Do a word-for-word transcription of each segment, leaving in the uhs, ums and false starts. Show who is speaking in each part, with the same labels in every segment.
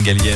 Speaker 1: Galienne.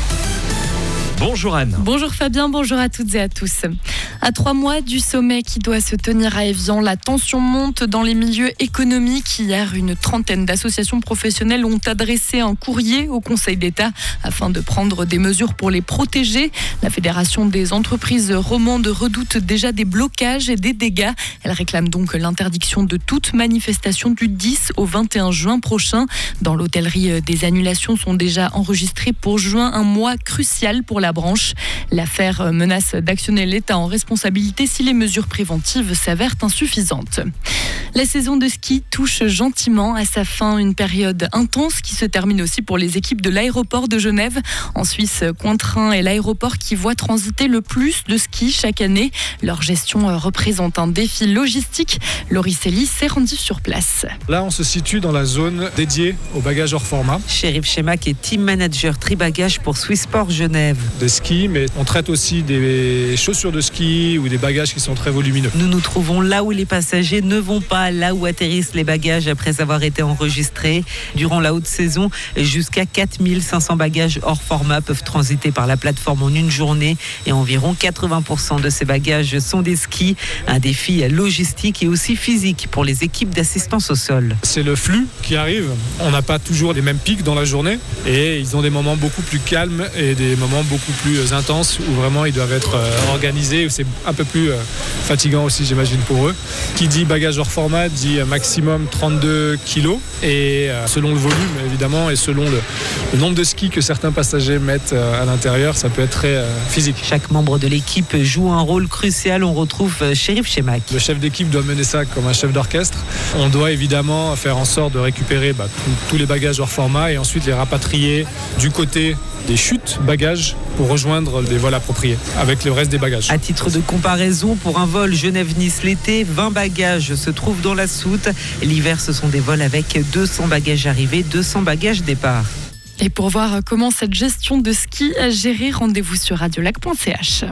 Speaker 1: Bonjour Anne.
Speaker 2: Bonjour Fabien, bonjour à toutes et à tous. À trois mois du sommet qui doit se tenir à Évian, la tension monte dans les milieux économiques. Hier, une trentaine d'associations professionnelles ont adressé un courrier au Conseil d'État afin de prendre des mesures pour les protéger. La Fédération des entreprises romandes redoute déjà des blocages et des dégâts. Elle réclame donc l'interdiction de toute manifestation du dix au vingt et un juin prochain. Dans l'hôtellerie, des annulations sont déjà enregistrées pour juin, un mois crucial pour la branche. L'affaire menace d'actionner l'État en responsabilité si les mesures préventives s'avèrent insuffisantes. La saison de ski touche gentiment à sa fin, une période intense qui se termine aussi pour les équipes de l'aéroport de Genève. En Suisse, Cointrin est l'aéroport qui voit transiter le plus de skis chaque année. Leur gestion représente un défi logistique. Laurie Célie s'est rendue sur place.
Speaker 3: Là, on se situe dans la zone dédiée aux bagages hors format.
Speaker 4: Chérif Chemak est team manager tri-bagages pour Swissport Genève.
Speaker 3: Des skis, mais on traite aussi des chaussures de ski ou des bagages qui sont très volumineux.
Speaker 4: Nous nous trouvons là où les passagers ne vont pas, là où atterrissent les bagages après avoir été enregistrés. Durant la haute saison, jusqu'à quatre mille cinq cents bagages hors format peuvent transiter par la plateforme en une journée et environ quatre-vingts pour cent de ces bagages sont des skis. Un défi logistique et aussi physique pour les équipes d'assistance au sol.
Speaker 3: C'est le flux qui arrive. On n'a pas toujours les mêmes pics dans la journée et ils ont des moments beaucoup plus calmes et des moments beaucoup plus intenses où vraiment ils doivent être organisés. C'est un peu plus fatigant aussi, j'imagine, pour eux. Qui dit bagage hors format dit maximum trente-deux kilos et selon le volume évidemment et selon le, le nombre de skis que certains passagers mettent à l'intérieur, ça peut être très physique.
Speaker 4: Chaque membre de l'équipe joue un rôle crucial. On retrouve Chérif Chemak.
Speaker 3: Le chef d'équipe doit mener ça comme un chef d'orchestre. On doit évidemment faire en sorte de récupérer bah, tous les bagages hors format et ensuite les rapatrier du côté des chutes bagages pour rejoindre des vols appropriés avec le reste des bagages.
Speaker 4: À titre de comparaison, pour un vol Genève-Nice l'été, vingt bagages se trouvent dans la soute. L'hiver, ce sont des vols avec deux cents bagages arrivés, deux cents bagages départ.
Speaker 2: Et pour voir comment cette gestion de ski a géré, rendez-vous sur radiolac point c h.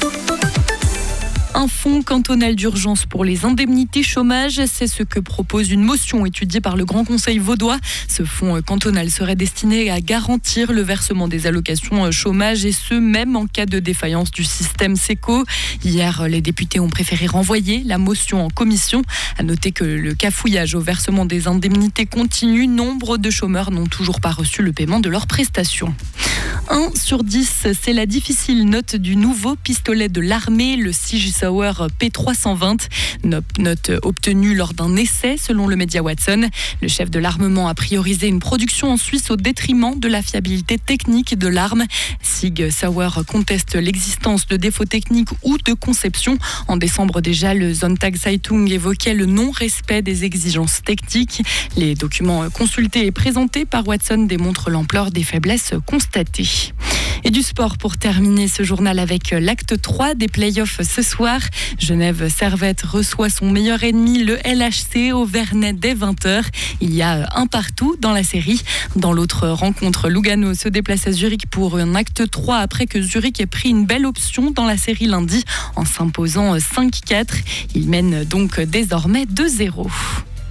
Speaker 2: Un fonds cantonal d'urgence pour les indemnités chômage, c'est ce que propose une motion étudiée par le Grand Conseil vaudois. Ce fonds cantonal serait destiné à garantir le versement des allocations chômage et ce, même en cas de défaillance du système SECO. Hier, les députés ont préféré renvoyer la motion en commission. À noter que le cafouillage au versement des indemnités continue. Nombre de chômeurs n'ont toujours pas reçu le paiement de leurs prestations. un sur dix, c'est la difficile note du nouveau pistolet de l'armée, le Sig Sauer P trois cent vingt. Note obtenue lors d'un essai, selon le média Watson. Le chef de l'armement a priorisé une production en Suisse au détriment de la fiabilité technique de l'arme. Sig Sauer conteste l'existence de défauts techniques ou de conception. En décembre déjà, le Sonntag Zeitung évoquait le non-respect des exigences techniques. Les documents consultés et présentés par Watson démontrent l'ampleur des faiblesses constatées. Et du sport pour terminer ce journal avec l'acte trois des playoffs ce soir. Genève Servette reçoit son meilleur ennemi, le L H C, au Vernet dès vingt heures. Il y a un partout dans la série. Dans l'autre rencontre, Lugano se déplace à Zurich pour un acte trois après que Zurich ait pris une belle option dans la série lundi en s'imposant cinq quatre. Il mène donc désormais deux zéro.